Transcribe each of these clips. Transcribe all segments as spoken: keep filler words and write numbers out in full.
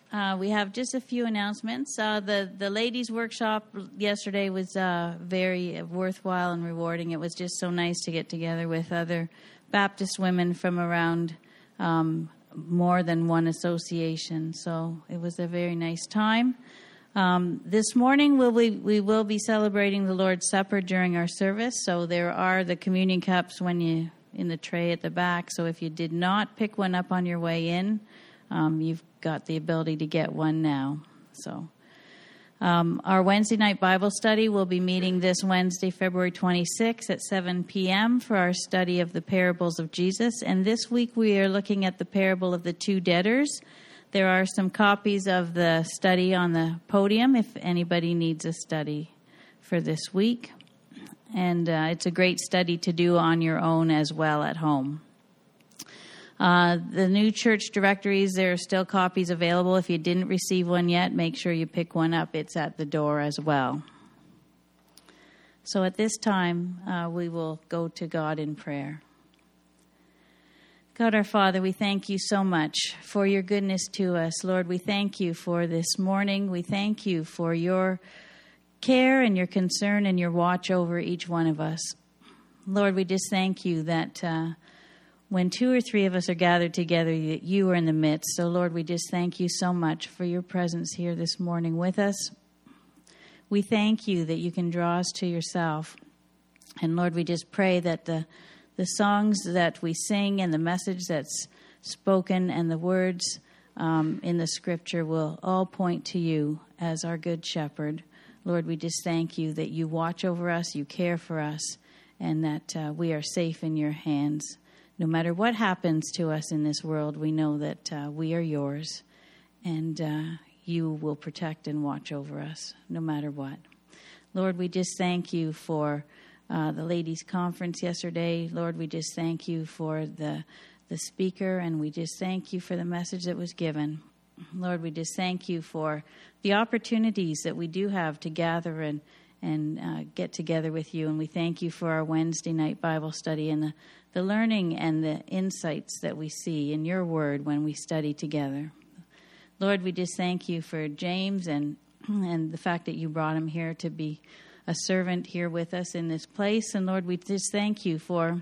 Uh, we have just a few announcements. Uh, the, the ladies' workshop yesterday was uh, very worthwhile and rewarding. It was just so nice to get together with other Baptist women from around um, more than one association. So it was a very nice time. Um, this morning we'll be, we will be celebrating the Lord's Supper during our service. So there are the communion cups when you in the tray at the back. So if you did not pick one up on your way in, um, you've got the ability to get one now. So um, our Wednesday night Bible study will be meeting this Wednesday, February twenty-sixth at seven p.m. for our study of the parables of Jesus. And this week we are looking at the parable of the two debtors. There are some copies of the study on the podium if anybody needs a study for this week. And uh, it's a great study to do on your own as well at home. Uh, the new church directories, there are still copies available. If you didn't receive one yet, make sure you pick one up. It's at the door as well. So at this time, uh, we will go to God in prayer. God our Father, we thank you so much for your goodness to us. Lord, we thank you for this morning. We thank you for your care and your concern and your watch over each one of us. Lord, we just thank you that uh, when two or three of us are gathered together, that you are in the midst. So, Lord, we just thank you so much for your presence here this morning with us. We thank you that you can draw us to yourself. And, Lord, we just pray that the, the songs that we sing and the message that's spoken and the words um, in the Scripture will all point to you as our good shepherd. Lord, we just thank you that you watch over us, you care for us, and that uh, we are safe in your hands. No matter what happens to us in this world, we know that uh, we are yours, and uh, you will protect and watch over us no matter what. Lord, we just thank you for uh, the ladies' conference yesterday. Lord, we just thank you for the, the speaker, and we just thank you for the message that was given. Lord, we just thank you for the opportunities that we do have to gather and and uh, get together with you. And we thank you for our Wednesday night Bible study and the, the learning and the insights that we see in your word when we study together. Lord, we just thank you for James and and the fact that you brought him here to be a servant here with us in this place. And Lord, we just thank you for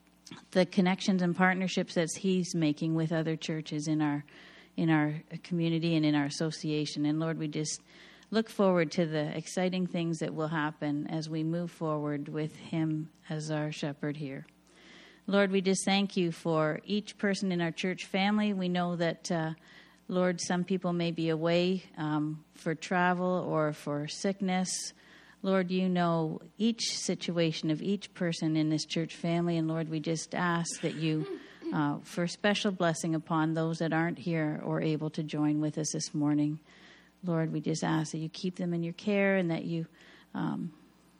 the connections and partnerships that he's making with other churches in our in our community and in our association. And Lord, we just look forward to the exciting things that will happen as we move forward with him as our shepherd here. Lord, we just thank you for each person in our church family. We know that, uh, Lord, some people may be away um, for travel or for sickness. Lord, you know each situation of each person in this church family. And Lord, we just ask that you Uh, for special blessing upon those that aren't here or able to join with us this morning. Lord, we just ask that you keep them in your care and that you um,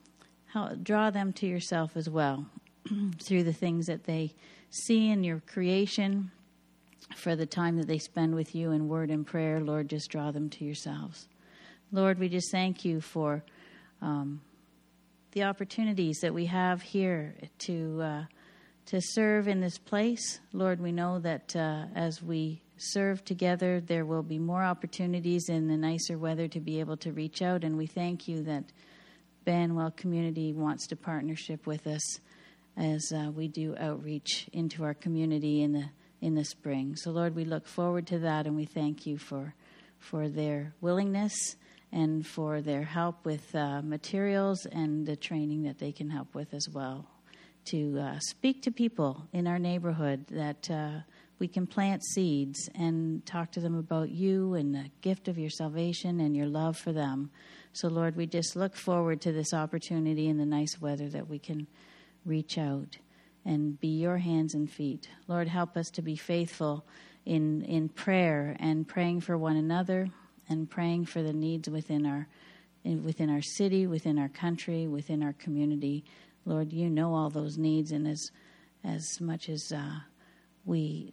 help draw them to yourself as well through the things that they see in your creation, for the time that they spend with you in word and prayer. Lord, just draw them to yourselves. Lord, we just thank you for um, the opportunities that we have here to uh, to serve in this place. Lord, we know that uh, as we serve together, there will be more opportunities in the nicer weather to be able to reach out. And we thank you that Banwell Community wants to partnership with us as uh, we do outreach into our community in the in the spring. So, Lord, we look forward to that, and we thank you for for their willingness and for their help with uh, materials and the training that they can help with as well, to uh, speak to people in our neighborhood, that uh, we can plant seeds and talk to them about you and the gift of your salvation and your love for them. So, Lord, we just look forward to this opportunity in the nice weather that we can reach out and be your hands and feet. Lord, help us to be faithful in, in prayer and praying for one another and praying for the needs within our in, within our city, within our country, within our community. Lord, you know all those needs, and as as much as uh, we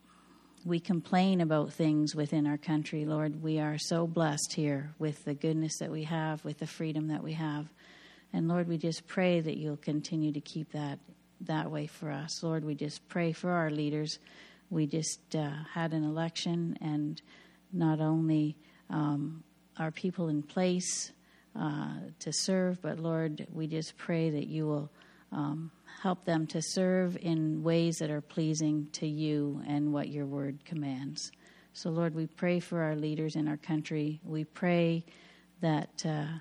we complain about things within our country, Lord, we are so blessed here with the goodness that we have, with the freedom that we have. And Lord, we just pray that you'll continue to keep that that way for us. Lord, we just pray for our leaders. We just uh, had an election, and not only um, our people in place uh, to serve, but Lord, we just pray that you will um, help them to serve in ways that are pleasing to you and what your word commands. So Lord, we pray for our leaders in our country. We pray that uh,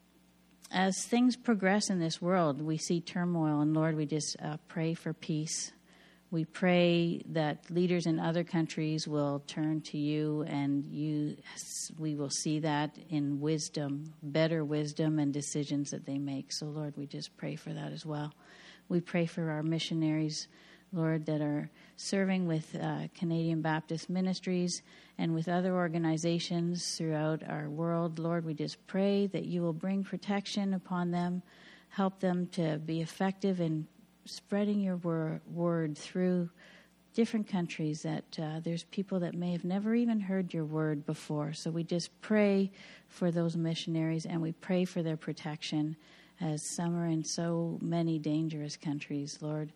as things progress in this world, we see turmoil, and Lord, we just uh, pray for peace. We pray that leaders in other countries will turn to you, and you, we will see that in wisdom, better wisdom and decisions that they make. So, Lord, we just pray for that as well. We pray for our missionaries, Lord, that are serving with uh, Canadian Baptist Ministries and with other organizations throughout our world. Lord, we just pray that you will bring protection upon them, help them to be effective in spreading your wor- word through different countries, that uh, there's people that may have never even heard your word before. So we just pray for those missionaries, and we pray for their protection as some are in so many dangerous countries, Lord.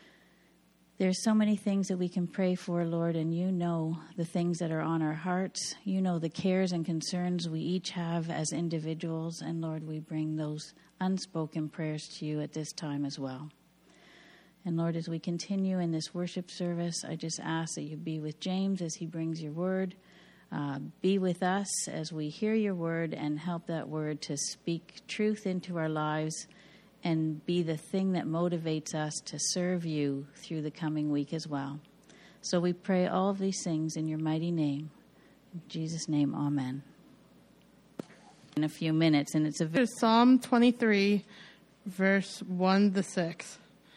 There's so many things that we can pray for, Lord, and you know the things that are on our hearts. You know the cares and concerns we each have as individuals, and Lord, we bring those unspoken prayers to you at this time as well. And Lord, as we continue in this worship service, I just ask that you be with James as he brings your word. Uh, be with us as we hear your word, and help that word to speak truth into our lives and be the thing that motivates us to serve you through the coming week as well. So we pray all of these things in your mighty name. In Jesus' name, amen. In a few minutes, and it's a Psalm twenty-three, verse one to six.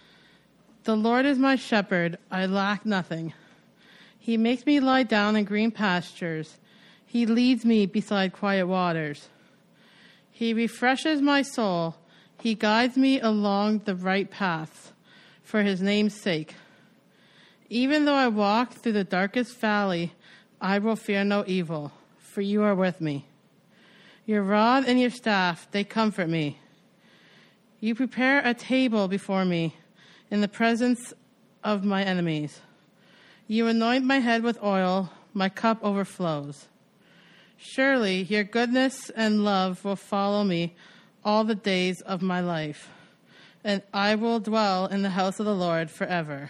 The Lord is my shepherd, I lack nothing. He makes me lie down in green pastures. He leads me beside quiet waters. He refreshes my soul. He guides me along the right paths for his name's sake. Even though I walk through the darkest valley, I will fear no evil, for you are with me. Your rod and your staff, they comfort me. You prepare a table before me in the presence of my enemies. You anoint my head with oil, my cup overflows. Surely your goodness and love will follow me all the days of my life, and I will dwell in the house of the Lord forever.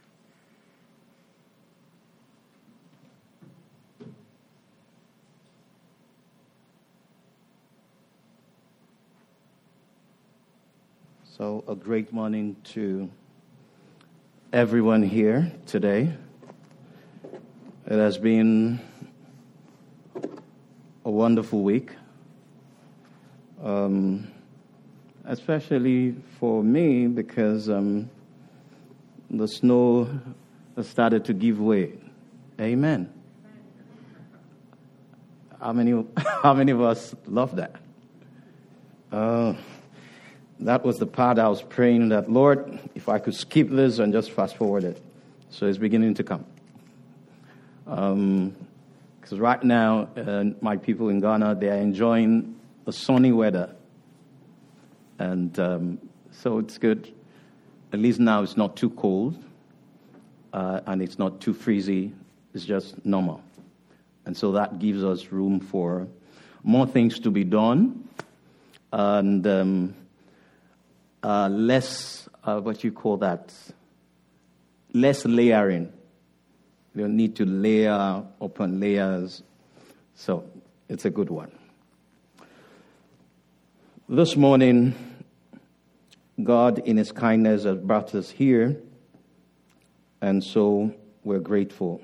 So a great morning to everyone here today. It has been a wonderful week, um, especially for me because um, the snow has started to give way. Amen. How many, how many of us love that? Uh, that was the part I was praying that, Lord, if I could skip this and just fast forward it. So it's beginning to come. Um, because right now, uh, my people in Ghana, they are enjoying the sunny weather. And um, so it's good. At least now it's not too cold. Uh, and it's not too freezy. It's just normal. And so that gives us room for more things to be done. And um, uh, less, uh, what you call that, less layering. You don't need to layer upon layers. So it's a good one. This morning, God in his kindness has brought us here. And so we're grateful.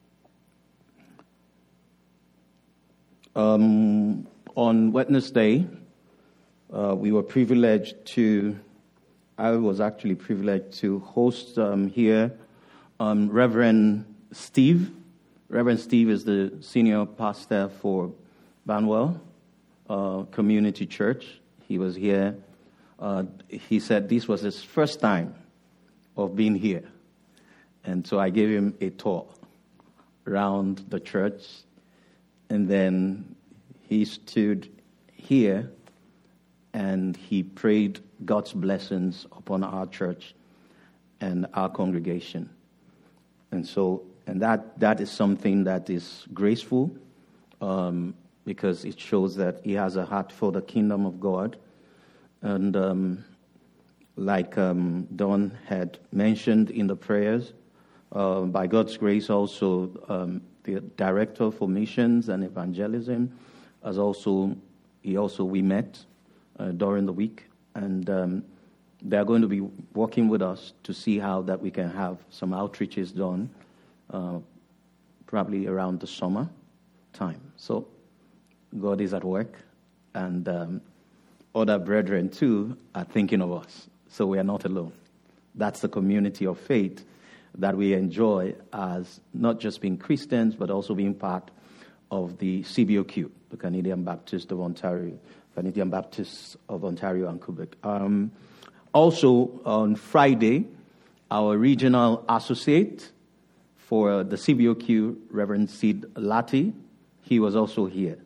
Um, on Wednesday, uh, we were privileged to, I was actually privileged to host um, here um, Reverend Steve. Reverend Steve is the senior pastor for Banwell uh, Community Church. He was here. Uh, he said this was his first time of being here. And so I gave him a tour around the church. And then he stood here and he prayed God's blessings upon our church and our congregation. And so, and that, that is something that is graceful um, because it shows that he has a heart for the kingdom of God. And um, like um, Don had mentioned in the prayers, uh, by God's grace also um, the director for missions and evangelism, as also he also we met uh, during the week, and um, they are going to be working with us to see how that we can have some outreaches done, uh, probably around the summer time. So God is at work, and um, other brethren too are thinking of us. So we are not alone. That's the community of faith that we enjoy as not just being Christians, but also being part of the C B O Q, the Canadian Baptist of Ontario, Canadian Baptists of Ontario and Quebec. Um, also, on Friday, our regional associate for the C B O Q, Reverend Sid Lati, he was also here.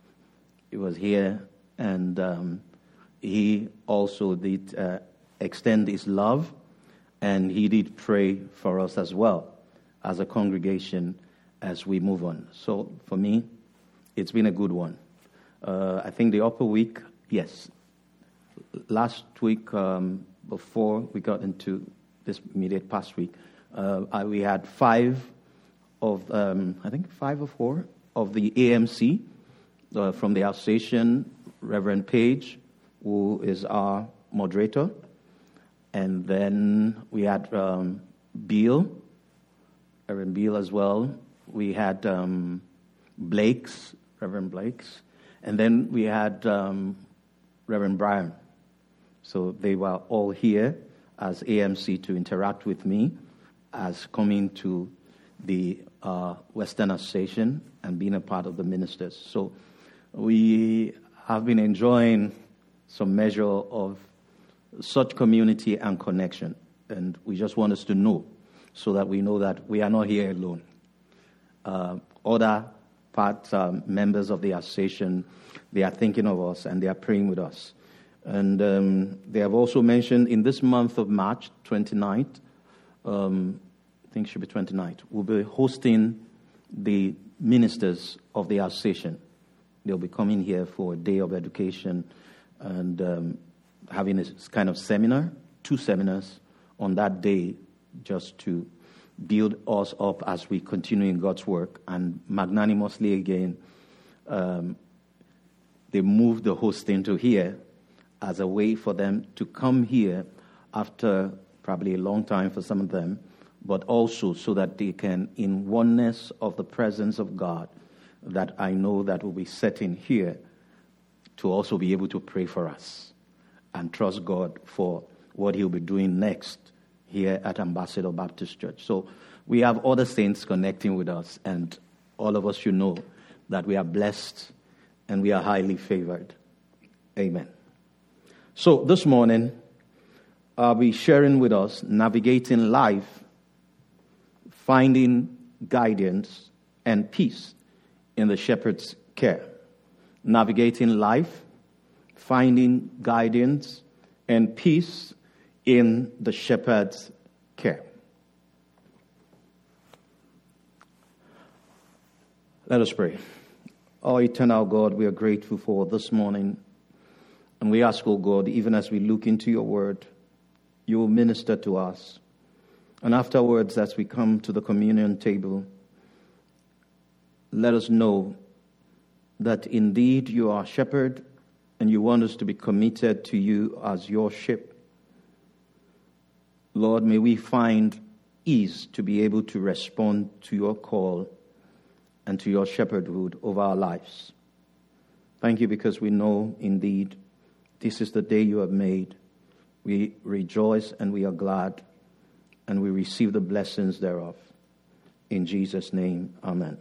He was here, and um, he also did uh, extend his love, and he did pray for us as well as a congregation as we move on. So for me, it's been a good one. Uh, I think the upper week, yes. Last week, um, before we got into this immediate past week, uh, I, we had five of, um, I think five or four of the A M C uh, from the association, Reverend Page, who is our moderator. And then we had um, Beal, Reverend Beal as well. We had um, Blake's, Reverend Blake's. And then we had um, Reverend Brian. So they were all here as A M C to interact with me as coming to the uh, Western Association and being a part of the ministers. So we have been enjoying some measure of such community and connection. And we just want us to know so that we know that we are not here alone. Uh, other part um, members of the association, they are thinking of us and they are praying with us. And um, they have also mentioned in this month of March, twenty-ninth, um, I think it should be twenty-ninth, we'll be hosting the ministers of the association. They'll be coming here for a day of education and um, having a kind of seminar, two seminars on that day, just to build us up as we continue in God's work. And magnanimously again, um, they moved the hosting to here as a way for them to come here after probably a long time for some of them, but also so that they can, in oneness of the presence of God, that I know that will be set in here, to also be able to pray for us and trust God for what he'll be doing next here at Ambassador Baptist Church. So we have other saints connecting with us, and all of us should know that we are blessed and we are highly favored. Amen. So this morning, I'll be sharing with us navigating life, finding guidance and peace in the shepherd's care. Navigating life, finding guidance and peace in the shepherd's care. Let us pray. Oh, eternal God, we are grateful for this morning. And we ask, oh God, even as we look into your word, you will minister to us. And afterwards, as we come to the communion table, let us know that indeed you are shepherd and you want us to be committed to you as your sheep. Lord, may we find ease to be able to respond to your call and to your shepherdhood over our lives. Thank you, because we know indeed this is the day you have made. We rejoice and we are glad, and we receive the blessings thereof. In Jesus' name, amen.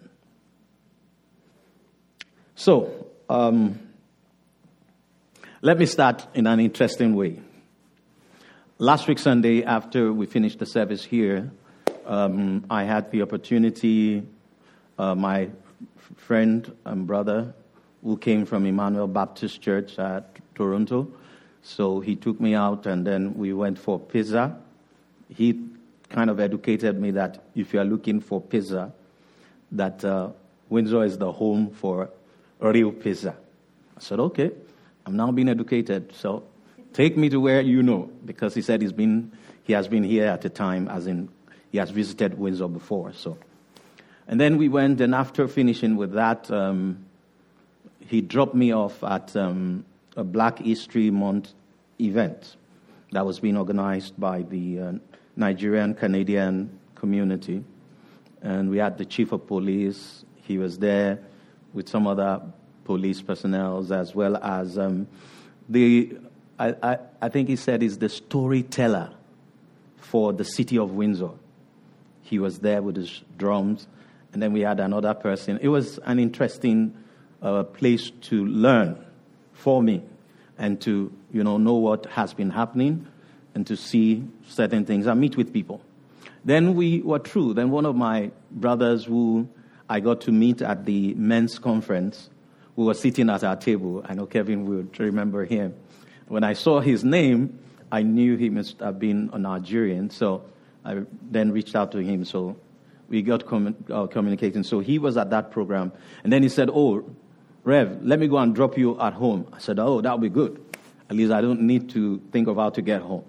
So, um, let me start in an interesting way. Last week Sunday, after we finished the service here, um, I had the opportunity, uh, my friend and brother who came from Emmanuel Baptist Church at Toronto, so he took me out and then we went for pizza. He kind of educated me that if you are looking for pizza, that uh, Windsor is the home for Rio Pizza. I said, okay, I'm now being educated, so take me to where you know, because he said he's been, he has been here at a time, as in he has visited Windsor before. So, and then we went, and after finishing with that, um, he dropped me off at um, a Black History Month event that was being organized by the uh, Nigerian Canadian community. And we had the chief of police. He was there with some other police personnel, as well as um, the, I, I, I think he said he's the storyteller for the city of Windsor. He was there with his drums. And then we had another person. It was an interesting uh, place to learn for me and to, you know, know what has been happening and to see certain things and meet with people. Then we were through. Then one of my brothers who I got to meet at the men's conference, we were sitting at our table. I know Kevin would remember him. When I saw his name, I knew he must have been a Nigerian. So I then reached out to him. So we got com- uh, communicating. So he was at that program. And then he said, oh, Rev, let me go and drop you at home. I said, oh, that would be good. At least I don't need to think of how to get home.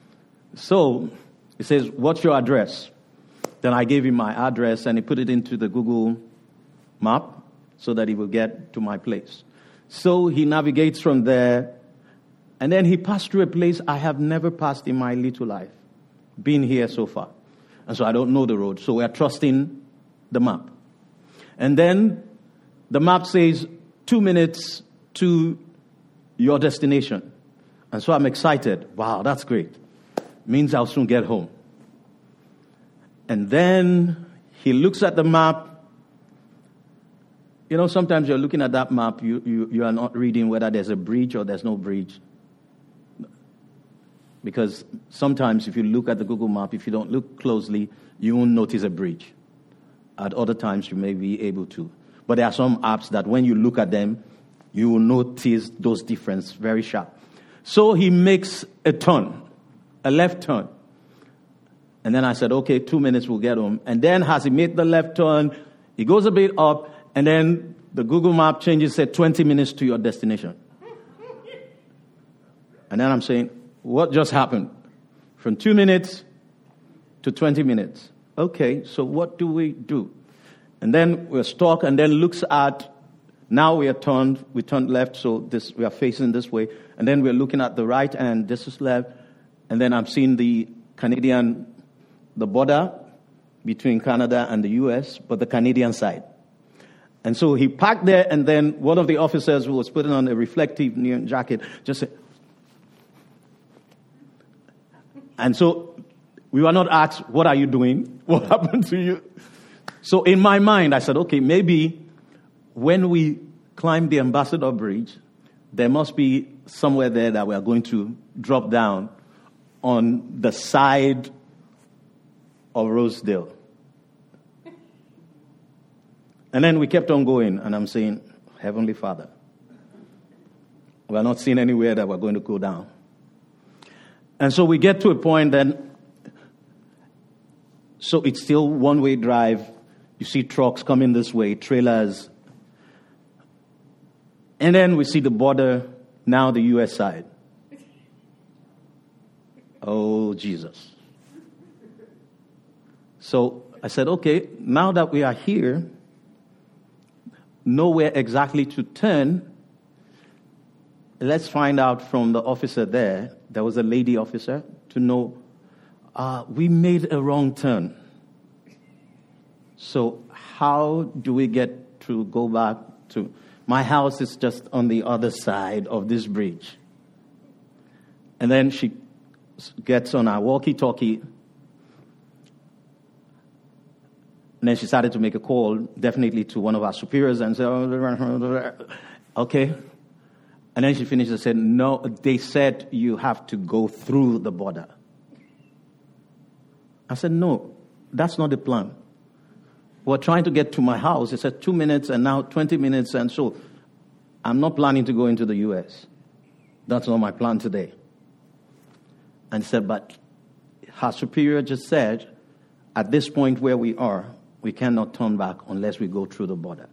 So he says, what's your address? Then I gave him my address, and he put it into the Google map so that he would get to my place. So he navigates from there, and then he passed through a place I have never passed in my little life, been here so far. And so I don't know the road, so we're trusting the map. And then the map says two minutes to your destination. And so I'm excited. Wow, that's great. Means I'll soon get home. And then he looks at the map. You know, sometimes you're looking at that map, you, you, you are not reading whether there's a bridge or there's no bridge. Because sometimes if you look at the Google map, if you don't look closely, you won't notice a bridge. At other times, you may be able to. But there are some apps that when you look at them, you will notice those differences very sharp. So he makes a turn, a left turn. And then I said, okay, two minutes, we'll get home. And then as he made the left turn, he goes a bit up, and then the Google map changes, said twenty minutes to your destination. And then I'm saying, what just happened? From two minutes to twenty minutes. Okay, so what do we do? And then we're stuck, and then looks at, now we are turned, we turned left, so this we are facing this way. And then we're looking at the right, and this is left. And then I'm seeing the Canadian, the border between Canada and the U S, but the Canadian side. And so he parked there, and then one of the officers who was putting on a reflective neon jacket just said, and so we were not asked, what are you doing? What happened to you? So in my mind, I said, okay, maybe when we climb the Ambassador Bridge, there must be somewhere there that we are going to drop down on the side of Rosedale. And then we kept on going, and I'm saying, Heavenly Father, we are not seeing anywhere that we're going to go down. And so we get to a point then, so it's still one-way drive. You see trucks coming this way, trailers. And then we see the border, now the U S side. Oh, Jesus. So I said, okay, now that we are here, nowhere exactly to turn, let's find out from the officer there, there was a lady officer, to know uh, we made a wrong turn. So how do we get to go back to... My house is just on the other side of this bridge. And then she gets on our walkie-talkie. And then she started to make a call, definitely to one of our superiors, and said, oh, okay. And then she finished and said, no, they said you have to go through the border. I said, no, that's not the plan. We're trying to get to my house. It said two minutes and now twenty minutes. And so I'm not planning to go into the U S. That's not my plan today. And said, but her superior just said, at this point where we are, we cannot turn back unless we go through the border.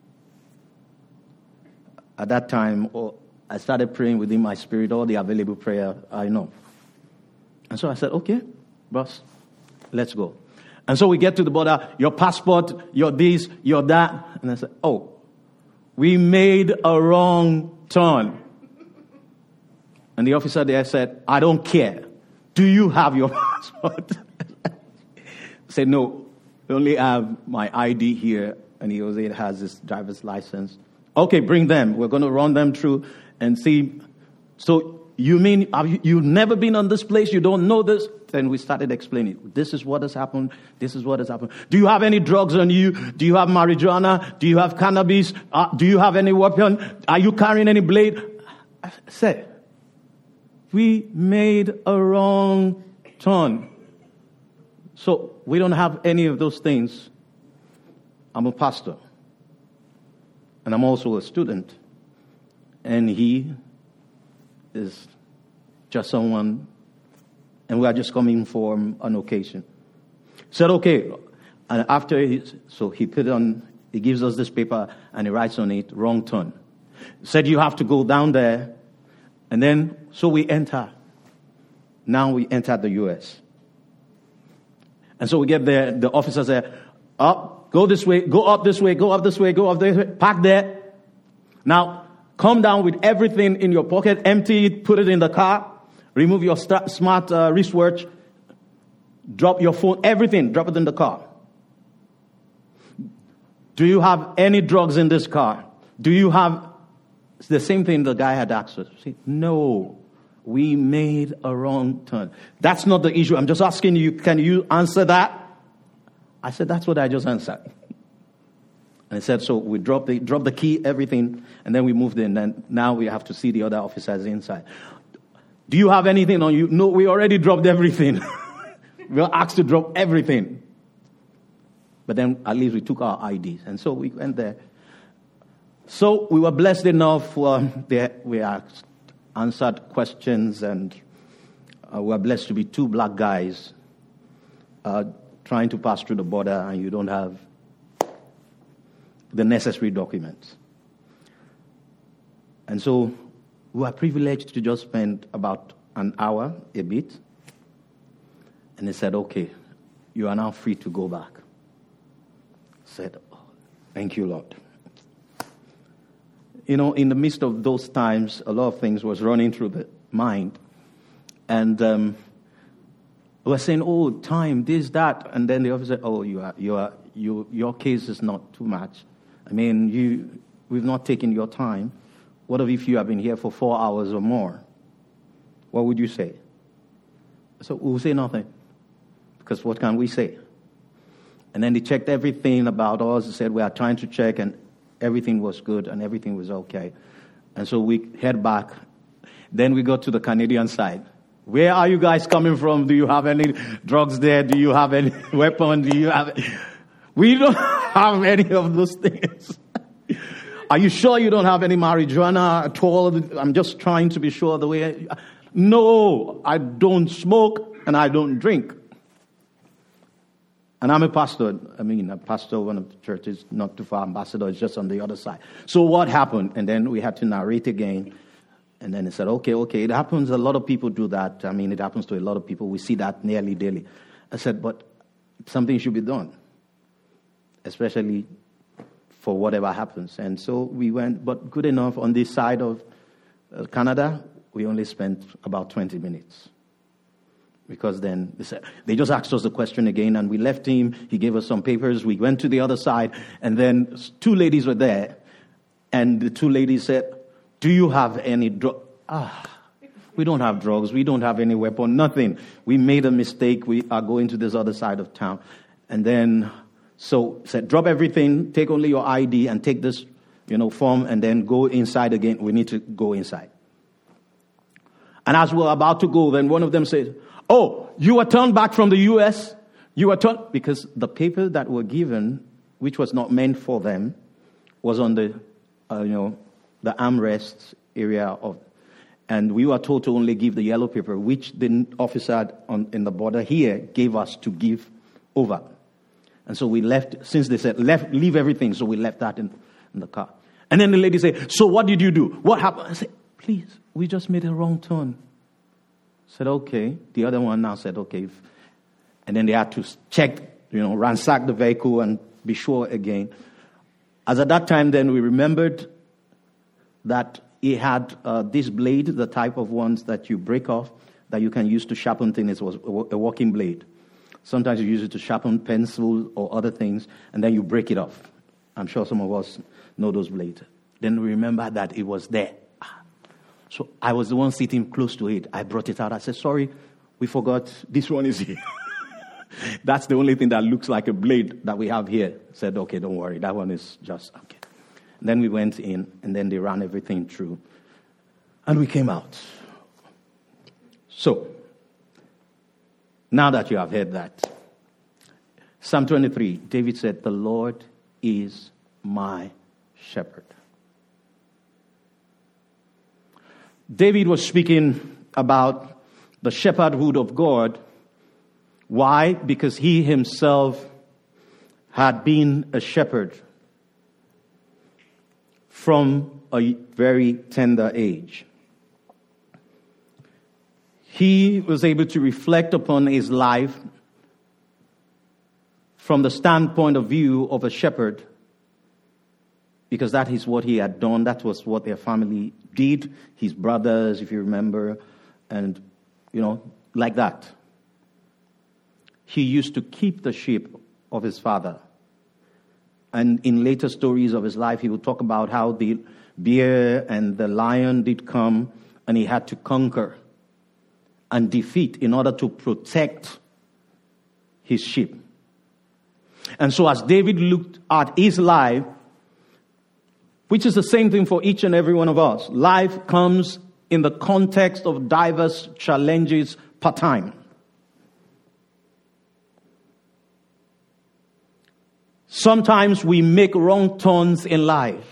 At that time, oh, I started praying within my spirit, all the available prayer I know. And so I said, okay, boss, let's go. And so we get to the border, your passport, your this, your that. And I said, oh, we made a wrong turn. And the officer there said, I don't care. Do you have your passport? I said, no, we only have my I D here. And he also has his driver's license. Okay, bring them. We're going to run them through and see. So you mean have you, you've never been on this place? You don't know this? Then we started explaining. This is what has happened. This is what has happened. Do you have any drugs on you? Do you have marijuana? Do you have cannabis? Uh, do you have any weapon? Are you carrying any blade? I said, we made a wrong turn. So we don't have any of those things. I'm a pastor. And I'm also a student. And he is just someone, and we are just coming for an occasion. Said, okay. And after, he, so he put on, he gives us this paper, and he writes on it, wrong turn. Said, you have to go down there. And then, so we enter. Now we enter the U S. And so we get there, the officer said, up, go this way, go up this way, go up this way, go up this way, park there. Now, come down with everything in your pocket, empty it, put it in the car, remove your st- smart uh, wristwatch, drop your phone, everything, drop it in the car. Do you have any drugs in this car? Do you have... It's the same thing the guy had asked us. See, no, we made a wrong turn. That's not the issue. I'm just asking you, can you answer that? I said, that's what I just answered. And he said, so we dropped the, dropped the key, everything, and then we moved in. And now we have to see the other officers inside. Do you have anything on you? No, we already dropped everything. We were asked to drop everything. But then at least we took our I Ds. And so we went there. So we were blessed enough. Uh, they, we asked, answered questions, and uh, we were blessed to be two black guys uh, trying to pass through the border, and you don't have the necessary documents. And so we were privileged to just spend about an hour, a bit. And they said, okay, you are now free to go back. I said, oh, thank you, Lord. You know, in the midst of those times, a lot of things was running through the mind. And um, we were saying, oh, time, this, that. And then the officer said, oh, you are, you are, you, your case is not too much. I mean, you, we've not taken your time. What if you have been here for four hours or more? What would you say? So we'll say nothing. Because what can we say? And then they checked everything about us. They said, we are trying to check, and everything was good and everything was okay. And so we head back. Then we go to the Canadian side. Where are you guys coming from? Do you have any drugs there? Do you have any weapon? Do you have... We don't have any of those things. Are you sure you don't have any marijuana at all? I'm just trying to be sure the way... I... No, I don't smoke and I don't drink. And I'm a pastor. I mean, a pastor of one of the churches, not too far. Ambassador is just on the other side. So what happened? And then we had to narrate again. And then he said, okay, okay, it happens. A lot of people do that. I mean, it happens to a lot of people. We see that nearly daily. I said, but something should be done, especially for whatever happens. And so we went, but good enough. On this side of uh, Canada, we only spent about twenty minutes. Because then they said, they just asked us the question again, and we left him. He gave us some papers. We went to the other side, and then two ladies were there. And the two ladies said, do you have any drugs? Ah, we don't have drugs. We don't have any weapon, nothing. We made a mistake. We are going to this other side of town. And then, so said, drop everything, take only your I D, and take this, you know, form, and then go inside again. We need to go inside. And as we were about to go, then one of them said, oh, you were turned back from the U S? You were turned, because the paper that were given, which was not meant for them, was on the, uh, you know, the armrest area of, and we were told to only give the yellow paper, which the officer on, in the border here gave us to give over. And so we left, since they said, left, leave everything. So we left that in, in the car. And then the lady said, so what did you do? What happened? I said, please, we just made a wrong turn. I said, okay. The other one now said, okay. And then they had to check, you know, ransack the vehicle and be sure again. As at that time, then we remembered that he had uh, this blade, the type of ones that you break off, that you can use to sharpen things. It was a walking blade. Sometimes you use it to sharpen pencil or other things, and then you break it off. I'm sure some of us know those blades. Then we remember that it was there. So I was the one sitting close to it. I brought it out. I said, sorry, we forgot this one is here. That's the only thing that looks like a blade that we have here. I said, okay, don't worry. That one is just, okay. And then we went in, and then they ran everything through. And we came out. So, now that you have heard that, Psalm twenty-three, David said, the Lord is my shepherd. David was speaking about the shepherdhood of God. Why? Because he himself had been a shepherd from a very tender age. He was able to reflect upon his life from the standpoint of view of a shepherd, because that is what he had done. That was what their family did. His brothers, if you remember, and, you know, like that. He used to keep the sheep of his father. And in later stories of his life, he would talk about how the bear and the lion did come, and he had to conquer and defeat in order to protect his sheep. And so as David looked at his life, which is the same thing for each and every one of us, life comes in the context of diverse challenges per time. Sometimes we make wrong turns in life.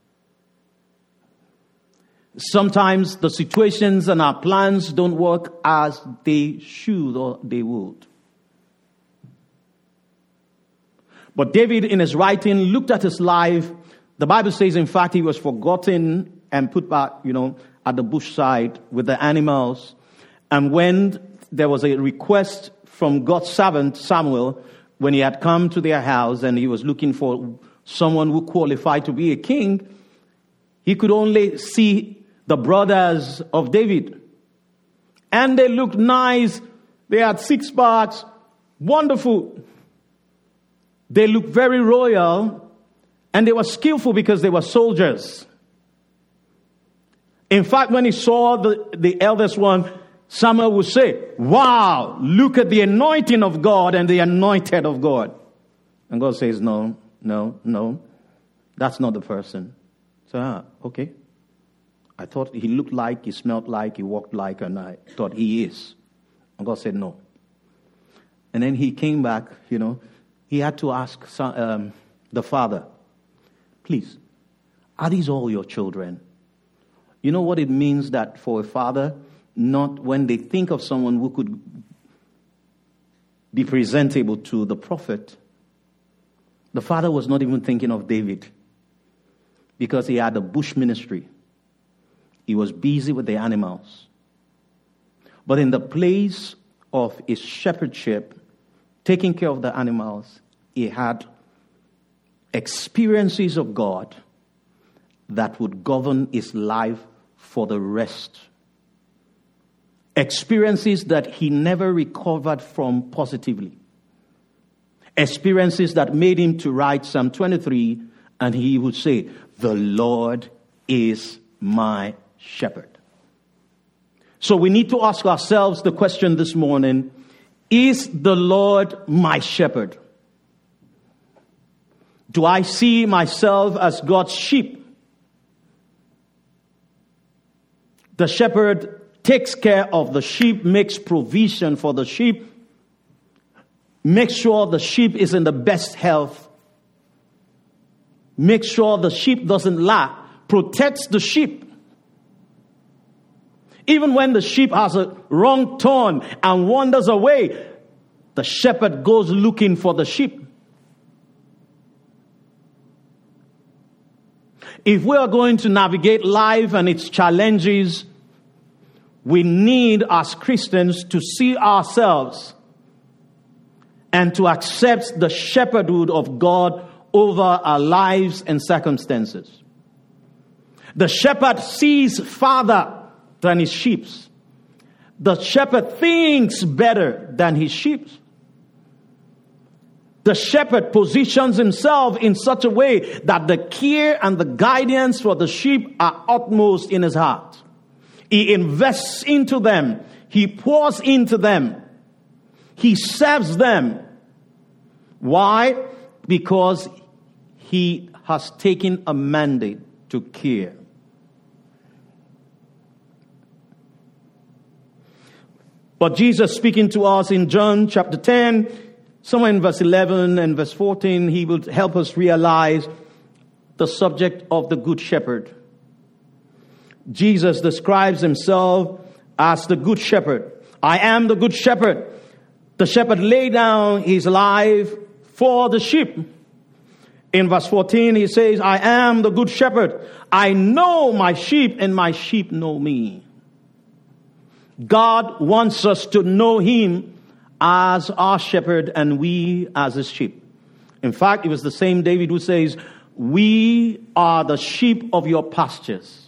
Sometimes the situations and our plans don't work as they should or they would. But David, in his writing, looked at his life. The Bible says, in fact, he was forgotten and put back, you know, at the bush side with the animals. And when there was a request from God's servant, Samuel, when he had come to their house and he was looking for someone who qualified to be a king, he could only see the brothers of David. And they looked nice. They had six packs. Wonderful. They looked very royal. And they were skillful because they were soldiers. In fact, when he saw the, the eldest one, Samuel would say, wow, look at the anointing of God and the anointed of God. And God says, no, no, no, that's not the person. So, ah, okay. I thought he looked like, he smelled like, he walked like, and I thought he is. And God said, no. And then he came back, you know, he had to ask um, the father, please, are these all your children? You know what it means that for a father, not when they think of someone who could be presentable to the prophet, the father was not even thinking of David because he had a bush ministry. He was busy with the animals. But in the place of his shepherdship, taking care of the animals, he had experiences of God that would govern his life for the rest. Experiences that he never recovered from positively. Experiences that made him to write Psalm twenty-three, and he would say, the Lord is my shepherd. So we need to ask ourselves the question this morning, is the Lord my shepherd? Do I see myself as God's sheep? The shepherd takes care of the sheep, makes provision for the sheep, makes sure the sheep is in the best health, makes sure the sheep doesn't lack, protects the sheep. Even when the sheep has a wrong turn and wanders away, the shepherd goes looking for the sheep. If we are going to navigate life and its challenges, we need, as Christians, to see ourselves and to accept the shepherdhood of God over our lives and circumstances. The shepherd sees farther than his sheep. The shepherd thinks better than his sheep. The shepherd positions himself in such a way that the care and the guidance for the sheep are utmost in his heart. He invests into them. He pours into them. He serves them. Why? Because he has taken a mandate to care. But Jesus, speaking to us in John chapter ten, somewhere in verse eleven and verse fourteen, he will help us realize the subject of the Good Shepherd. Jesus describes himself as the Good Shepherd. I am the Good Shepherd. The shepherd laid down his life for the sheep. In verse fourteen, he says, I am the Good Shepherd. I know my sheep and my sheep know me. God wants us to know him as our shepherd and we as his sheep. In fact, it was the same David who says, we are the sheep of your pastures.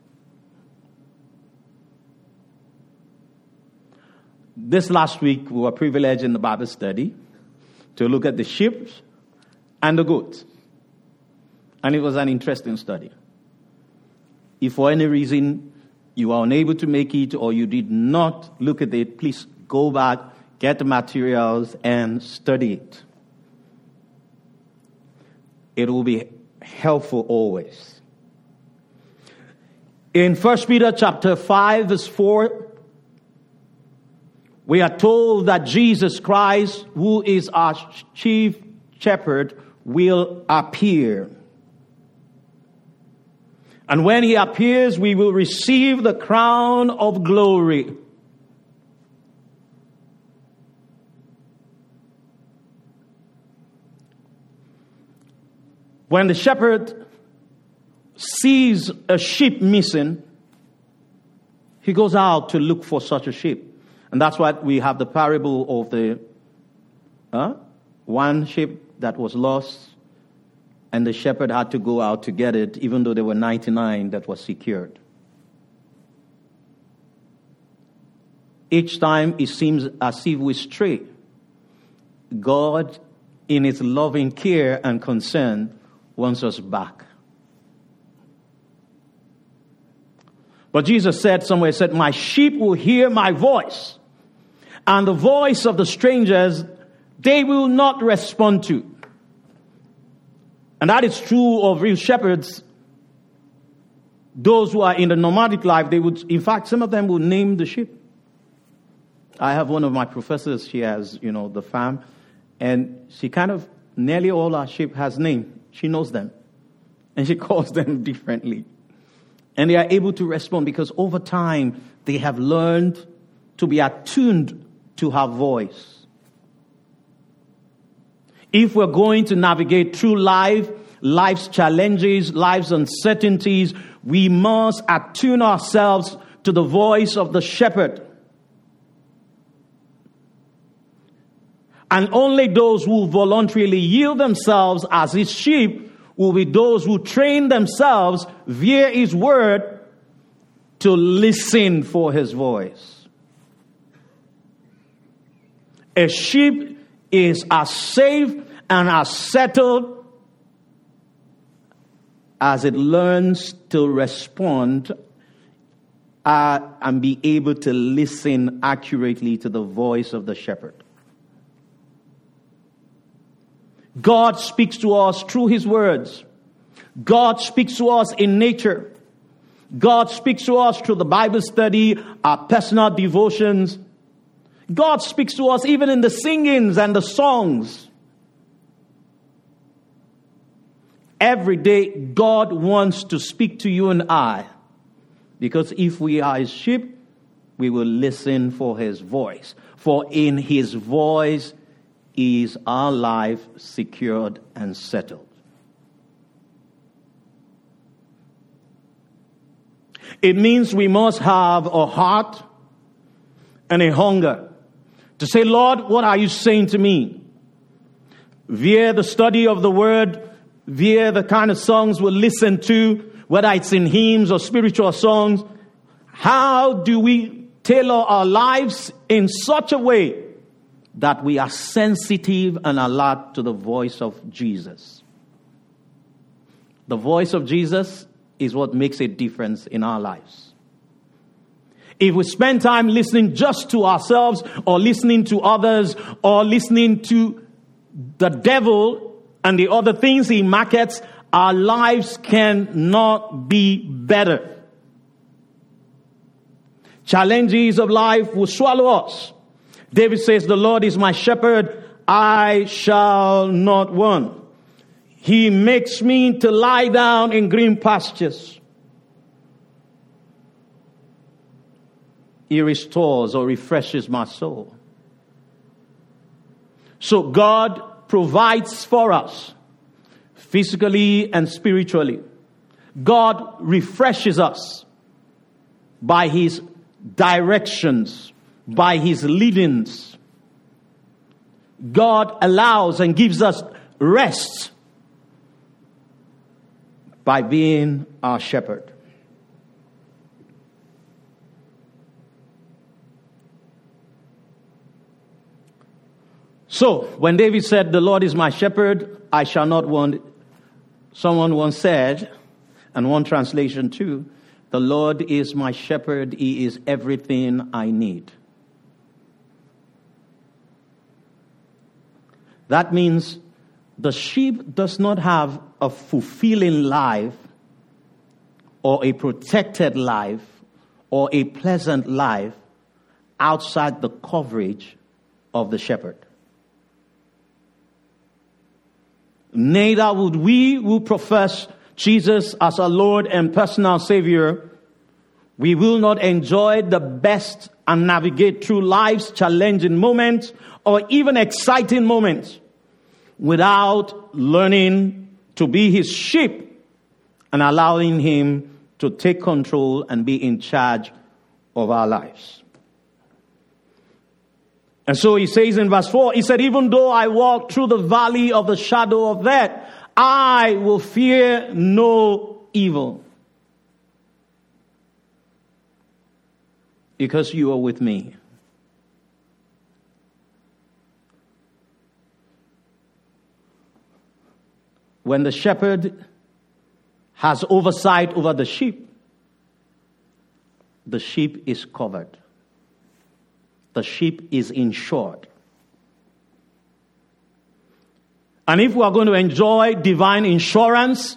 This last week, we were privileged in the Bible study to look at the sheep and the goats. And it was an interesting study. If for any reason you are unable to make it or you did not look at it, please go back, get the materials, and study it. It will be helpful always. In First Peter chapter five, verse four, we are told that Jesus Christ, who is our chief shepherd, will appear. And when he appears, we will receive the crown of glory. When the shepherd sees a sheep missing, he goes out to look for such a sheep. And that's why we have the parable of the uh, one sheep that was lost, and the shepherd had to go out to get it, even though there were ninety-nine that were secured. Each time it seems as if we stray, God, in his loving care and concern, wants us back. But Jesus said somewhere, he said, my sheep will hear my voice, and the voice of the strangers they will not respond to. And that is true of real shepherds. Those who are in the nomadic life, they would, in fact, some of them will name the sheep. I have one of my professors, she has, you know, the farm, and she kind of, nearly all our sheep has name. She knows them. And she calls them differently. And they are able to respond because over time, they have learned to be attuned to her voice. If we're going to navigate through life, life's challenges, life's uncertainties, we must attune ourselves to the voice of the shepherd. And only those who voluntarily yield themselves as his sheep will be those who train themselves via his word to listen for his voice. A sheep is as safe and as settled as it learns to respond uh, and be able to listen accurately to the voice of the shepherd. God speaks to us through his words. God speaks to us in nature. God speaks to us through the Bible study, our personal devotions. God speaks to us even in the singings and the songs. Every day, God wants to speak to you and I. Because if we are his sheep, we will listen for his voice. For in his voice is our life secured and settled. It means we must have a heart and a hunger to say, Lord, what are you saying to me? Via the study of the word, via the kind of songs we listen to, whether it's in hymns or spiritual songs, how do we tailor our lives in such a way that we are sensitive and alert to the voice of Jesus? The voice of Jesus is what makes a difference in our lives. If we spend time listening just to ourselves or listening to others or listening to the devil and the other things he markets, our lives cannot be better. Challenges of life will swallow us. David says, the Lord is my shepherd, I shall not want. He makes me to lie down in green pastures. He restores or refreshes my soul. So God provides for us physically and spiritually. God refreshes us by his directions, by his leadings. God allows and gives us rest by being our shepherd. So, when David said, the Lord is my shepherd, I shall not want, someone once said, and one translation too, the Lord is my shepherd, he is everything I need. That means the sheep does not have a fulfilling life or a protected life or a pleasant life outside the coverage of the shepherd. Neither would we who profess Jesus as our Lord and personal Savior, we will not enjoy the best and navigate through life's challenging moments or even exciting moments without learning to be his sheep and allowing him to take control and be in charge of our lives. And so he says in verse four, he said, even though I walk through the valley of the shadow of death, I will fear no evil, because you are with me. When the shepherd has oversight over the sheep, the sheep is covered. The sheep is insured. And if we are going to enjoy divine insurance,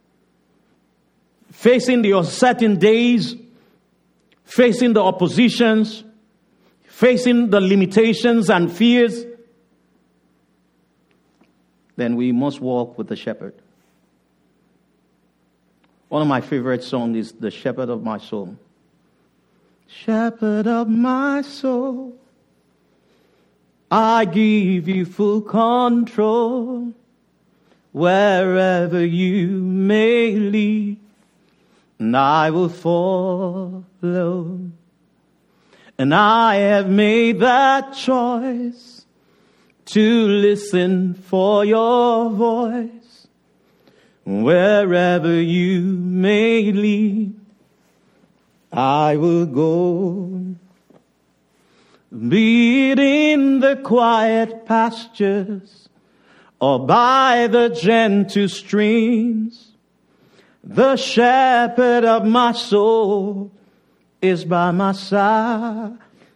facing the uncertain days, facing the oppositions, facing the limitations and fears, then we must walk with the shepherd. One of my favorite songs is The Shepherd of My Soul. Shepherd of my soul, I give you full control. Wherever you may lead, and I will follow. And I have made that choice to listen for your voice. Wherever you may lead, I will go. Be it in the quiet pastures or by the gentle streams, the shepherd of my soul is by my side.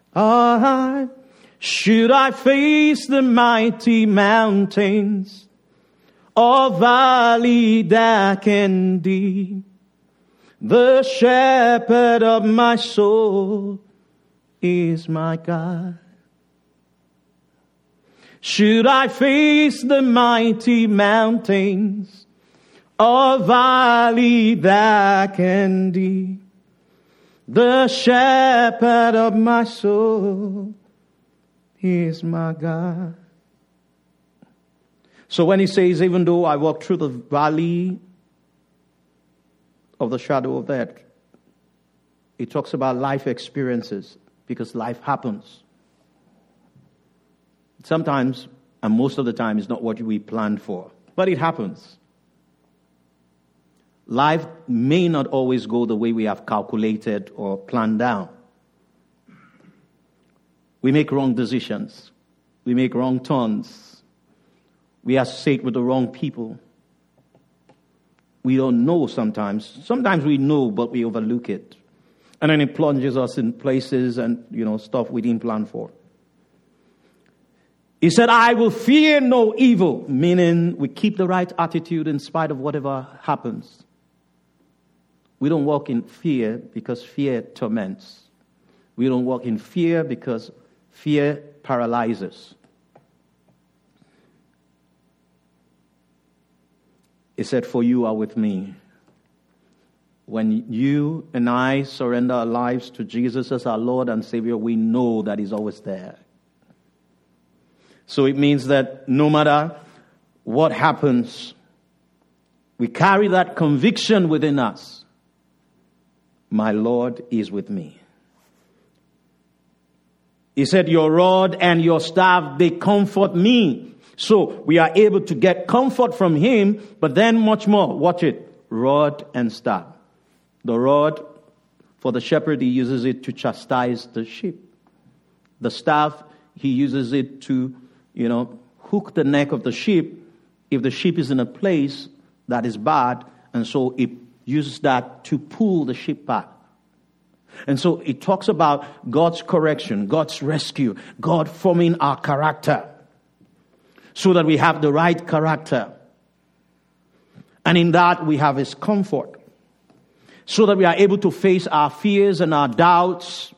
Should I face the mighty mountains or valley dark and deep, the shepherd of my soul is my God. Should I face the mighty mountains or valley dark and deep, the shepherd of my soul is my God. So when he says, even though I walk through the valley of the shadow of death, It talks about life experiences, because life happens. Sometimes, and most of the time, it's not what we planned for, but it happens. Life may not always go the way we have calculated or planned down. We make wrong decisions. We make wrong turns. We associate with the wrong people. We don't know sometimes. Sometimes we know, but we overlook it. And then it plunges us in places and, you know, stuff we didn't plan for. He said, I will fear no evil, meaning we keep the right attitude in spite of whatever happens. We don't walk in fear because fear torments. We don't walk in fear because fear paralyzes. He said, for you are with me. When you and I surrender our lives to Jesus as our Lord and Savior, we know that He's always there. So it means that no matter what happens, we carry that conviction within us. My Lord is with me. He said, your rod and your staff, they comfort me. So we are able to get comfort from Him, but then much more. Watch it. Rod and staff. The rod, for the shepherd, he uses it to chastise the sheep. The staff, he uses it to, you know, hook the neck of the sheep if the sheep is in a place that is bad, and so it uses that to pull the sheep back. And so it talks about God's correction, God's rescue, God forming our character so that we have the right character. And in that we have His comfort so that we are able to face our fears and our doubts.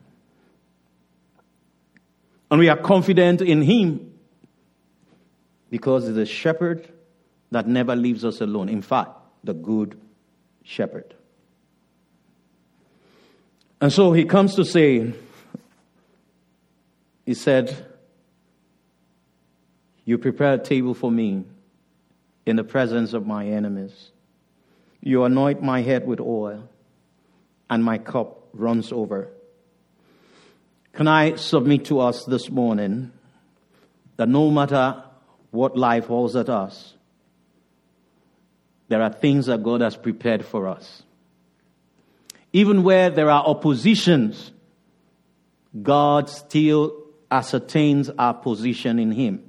And we are confident in Him because He's a shepherd that never leaves us alone. In fact, the good shepherd. And so He comes to say, He said, you prepare a table for me in the presence of my enemies. You anoint my head with oil, and my cup runs over. Can I submit to us this morning that no matter what life holds at us, there are things that God has prepared for us. Even where there are oppositions, God still ascertains our position in Him.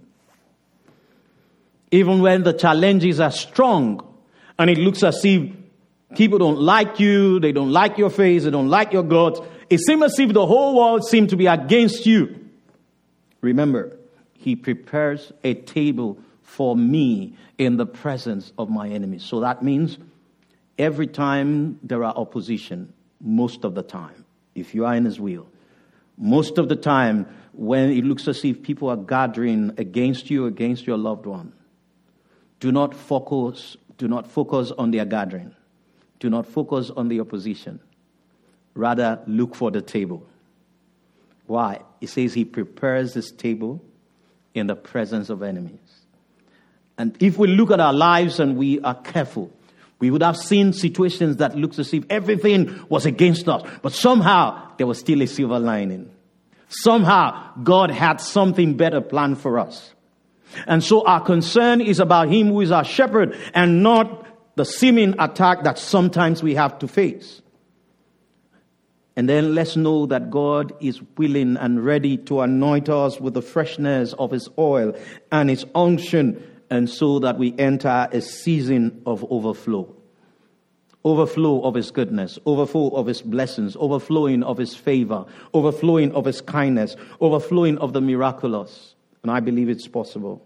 Even when the challenges are strong and it looks as if people don't like you, they don't like your face, they don't like your guts, it seems as if the whole world seems to be against you. Remember, He prepares a table for me in the presence of my enemies. So that means every time there are opposition, most of the time, if you are in His will, most of the time when it looks as if people are gathering against you, against your loved one, do not focus, do not focus on their gathering. Do not focus on the opposition. Rather, look for the table. Why? It says He prepares His table in the presence of enemies. And if we look at our lives and we are careful, we would have seen situations that looks as if everything was against us. But somehow, there was still a silver lining. Somehow, God had something better planned for us. And so our concern is about Him who is our shepherd and not the seeming attack that sometimes we have to face. And then let's know that God is willing and ready to anoint us with the freshness of His oil and His unction, and so that we enter a season of overflow. Overflow of His goodness, overflow of His blessings, overflowing of His favor, overflowing of His kindness, overflowing of the miraculous. And I believe it's possible.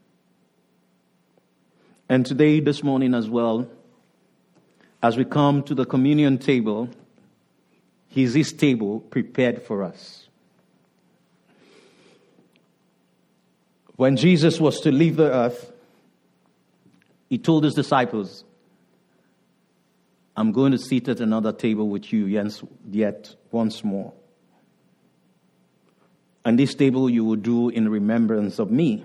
And today, this morning as well, as we come to the communion table, He's His table prepared for us. When Jesus was to leave the earth, He told His disciples, I'm going to sit at another table with you yet once more. And this table you will do in remembrance of me.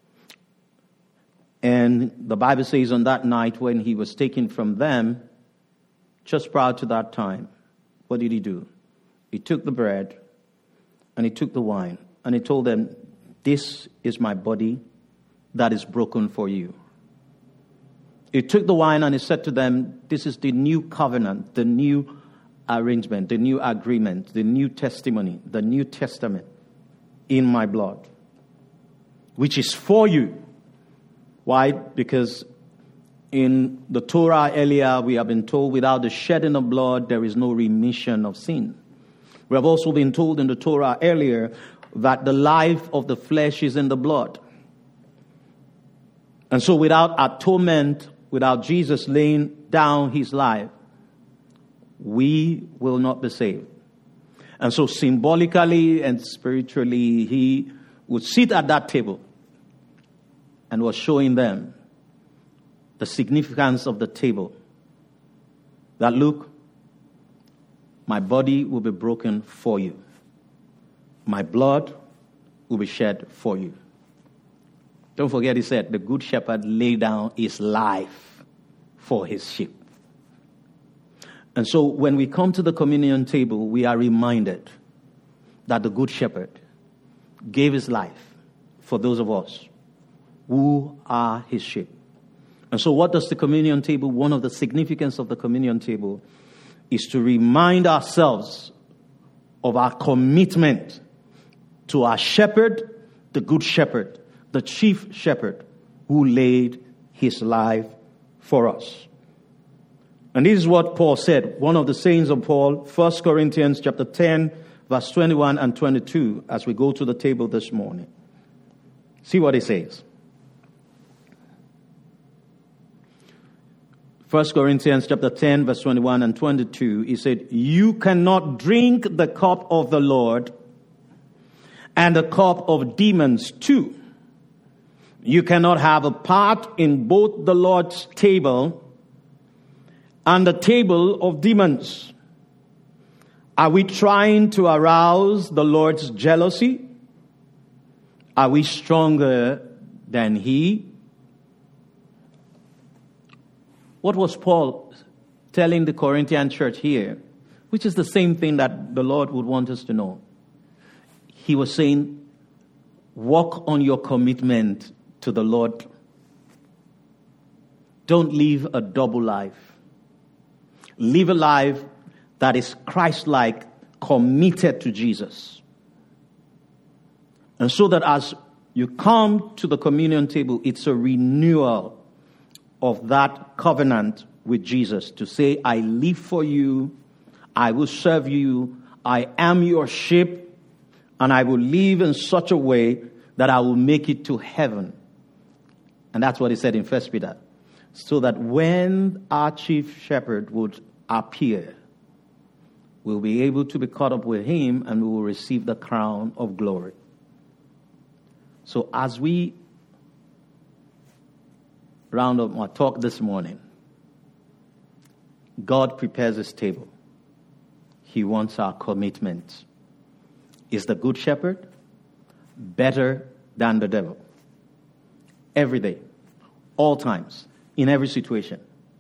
And the Bible says on that night when He was taken from them, just prior to that time, what did he do? He took the bread and he took the wine and he told them, this is my body that is broken for you. He took the wine and he said to them, this is the new covenant, the new arrangement, the new agreement, the new testimony, the New Testament in my blood, which is for you. Why? Because in the Torah earlier, we have been told without the shedding of blood, there is no remission of sin. We have also been told in the Torah earlier that the life of the flesh is in the blood. And so without atonement, without Jesus laying down his life, we will not be saved. And so symbolically and spiritually, he would sit at that table and was showing them the significance of the table. That look, my body will be broken for you. My blood will be shed for you. Don't forget, he said, the good shepherd laid down his life for his sheep. And so when we come to the communion table, we are reminded that the good shepherd gave his life for those of us who are his sheep. And so what does the communion table, one of the significance of the communion table is to remind ourselves of our commitment to our shepherd, the good shepherd, the chief shepherd who laid his life for us. And this is what Paul said, one of the sayings of Paul, First Corinthians chapter ten, verse twenty-one and twenty-two, as we go to the table this morning. See what he says. First Corinthians chapter ten, verse twenty-one and twenty-two, he said, you cannot drink the cup of the Lord and the cup of demons too. You cannot have a part in both the Lord's table and the table of demons. Are we trying to arouse the Lord's jealousy? Are we stronger than he? What was Paul telling the Corinthian church here? Which is the same thing that the Lord would want us to know. He was saying, work on your commitment to the Lord. Don't live a double life. Live a life that is Christ-like, committed to Jesus. And so that as you come to the communion table, it's a renewal of that covenant with Jesus to say, I live for you, I will serve you, I am your sheep, and I will live in such a way that I will make it to heaven. And that's what he said in First Peter. So that when our chief shepherd would appear, we'll be able to be caught up with him and we will receive the crown of glory. So as we round up our talk this morning, God prepares his table. He wants our commitment. Is the good shepherd better than the devil? Every day, all times, in every situation.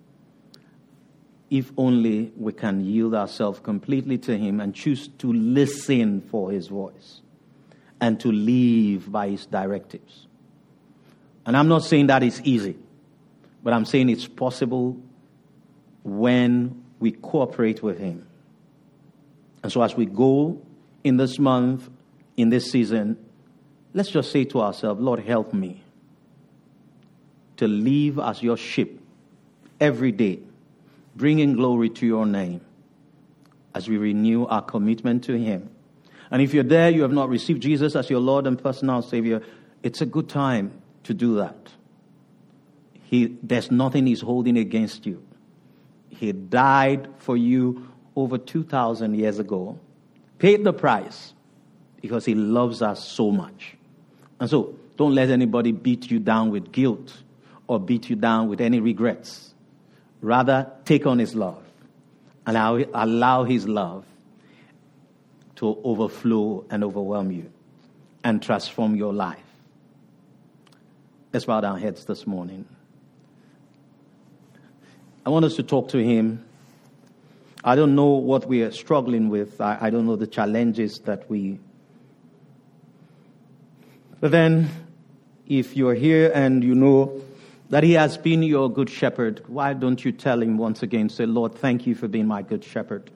If only we can yield ourselves completely to him and choose to listen for his voice and to live by his directives. And I'm not saying that it's easy, but I'm saying it's possible when we cooperate with him. And so as we go in this month, in this season, let's just say to ourselves, Lord, help me to live as your sheep every day, bringing glory to your name as we renew our commitment to him. And if you're there, you have not received Jesus as your Lord and personal Savior, it's a good time to do that. He, there's nothing he's holding against you. He died for you over two thousand years ago, paid the price because he loves us so much. And so don't let anybody beat you down with guilt or beat you down with any regrets. Rather, take on his love. Allow, allow his love to overflow and overwhelm you and transform your life. Let's bow down heads this morning. I want us to talk to him I don't know what we are struggling with. I, I don't know the challenges that we... But then, if you're here and you know that he has been your good shepherd, why don't you tell him once again, say, Lord, thank you for being my good shepherd.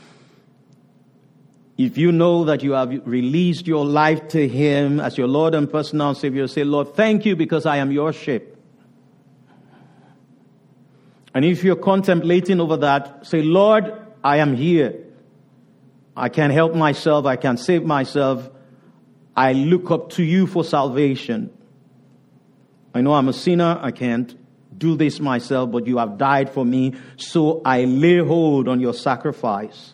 If you know that you have released your life to him as your Lord and personal Savior, say, Lord, thank you because I am your sheep. And if you're contemplating over that, say, Lord, I am here. I can't help myself. I can't save myself. I look up to you for salvation. I know I'm a sinner. I can't do this myself, but you have died for me. So I lay hold on your sacrifice.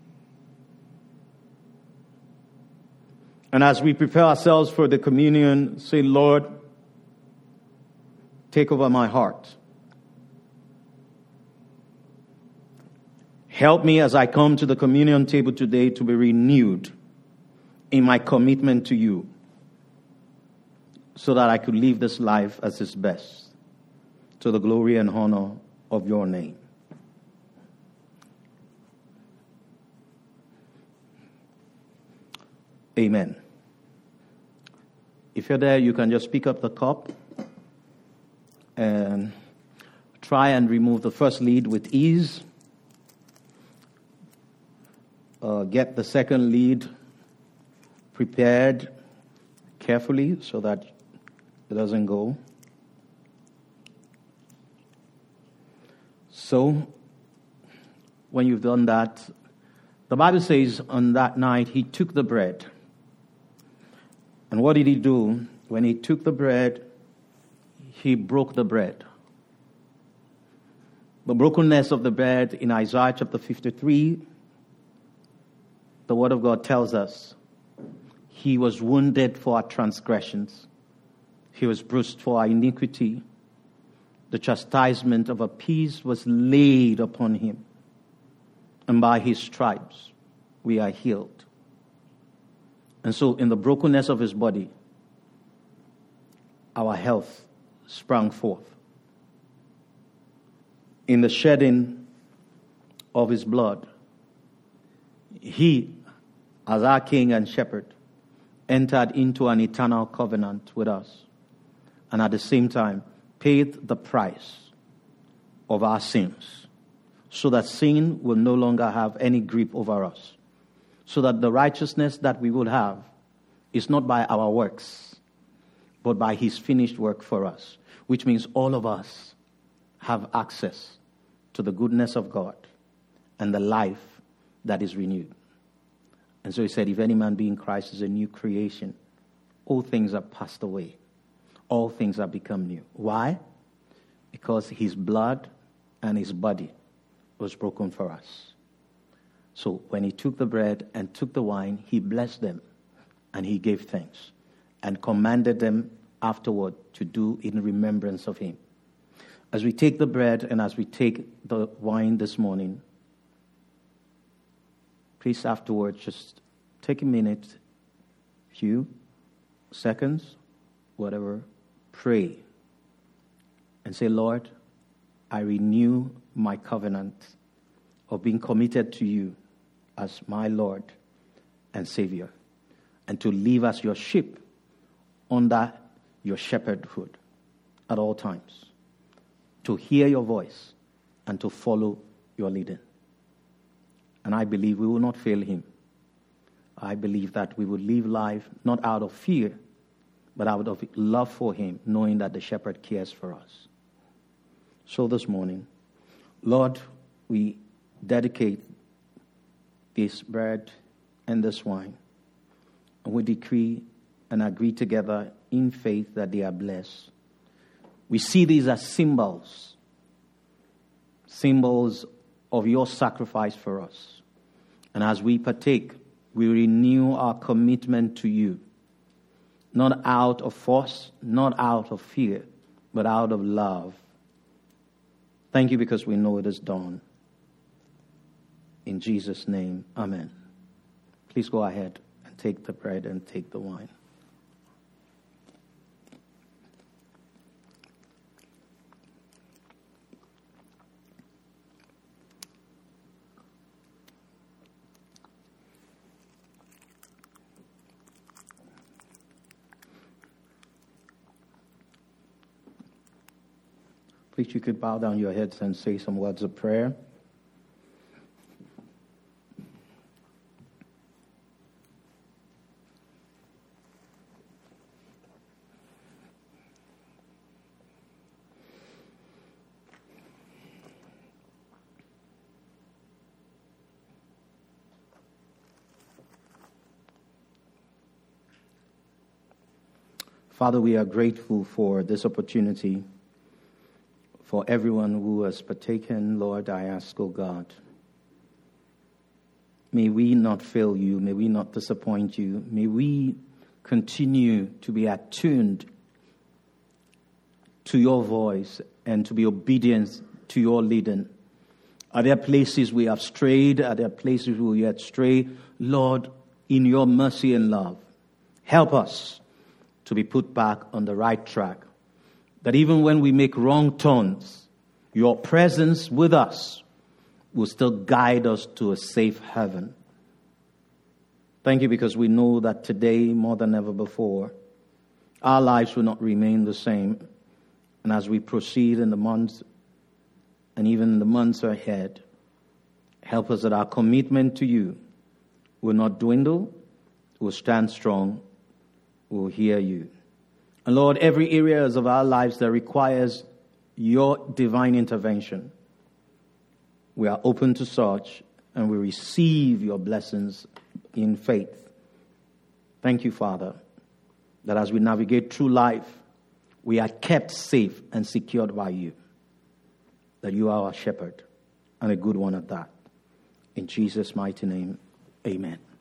And as we prepare ourselves for the communion, say, Lord, take over my heart. Help me as I come to the communion table today to be renewed in my commitment to you, so that I could live this life as its best, to the glory and honor of your name. Amen. If you're there, you can just pick up the cup and try and remove the first lead with ease. Uh, get the second lead prepared carefully so that it doesn't go. So, when you've done that, the Bible says on that night he took the bread. And what did he do? When he took the bread, he broke the bread. The brokenness of the bread in Isaiah chapter fifty-three, the Word of God tells us, he was wounded for our transgressions. He was bruised for our iniquity. The chastisement of our peace was laid upon him. And by his stripes, we are healed. And so in the brokenness of his body, our health sprang forth. In the shedding of his blood, he, as our King and Shepherd, entered into an eternal covenant with us, and at the same time paid the price of our sins, so that sin will no longer have any grip over us, so that the righteousness that we will have is not by our works, but by his finished work for us, which means all of us have access to the goodness of God and the life that is renewed. And so he said, if any man be in Christ is a new creation, all things are passed away. All things are become new. Why? Because his blood and his body was broken for us. So when he took the bread and took the wine, he blessed them and he gave thanks and commanded them afterward to do in remembrance of him. As we take the bread and as we take the wine this morning, please afterwards just take a minute, few seconds, whatever, pray and say, Lord, I renew my covenant of being committed to you as my Lord and Savior, and to live as your sheep under your shepherdhood at all times, to hear your voice and to follow your leading. And I believe we will not fail him. I believe that we will live life not out of fear, but out of love for him, knowing that the shepherd cares for us. So this morning, Lord, we dedicate this bread and this wine. And we decree and agree together in faith that they are blessed. We see these as symbols, symbols of your sacrifice for us. And as we partake, we renew our commitment to you, not out of force, not out of fear, but out of love. Thank you because we know it is done. In Jesus' name, amen. Please go ahead and take the bread and take the wine. Please, you could bow down your heads and say some words of prayer. Father, we are grateful for this opportunity. For everyone who has partaken, Lord, I ask, O God, may we not fail you, may we not disappoint you, may we continue to be attuned to your voice and to be obedient to your leading. Are there places we have strayed? Are there places we yet stray? Lord, in your mercy and love, help us to be put back on the right track. That even when we make wrong turns, your presence with us will still guide us to a safe heaven. Thank you, because we know that today, more than ever before, our lives will not remain the same. And as we proceed in the months and even in the months ahead, help us that our commitment to you will not dwindle, will stand strong, will hear you. And Lord, every area of our lives that requires your divine intervention, we are open to such and we receive your blessings in faith. Thank you, Father, that as we navigate through life, we are kept safe and secured by you. That you are our shepherd and a good one at that. In Jesus' mighty name, amen.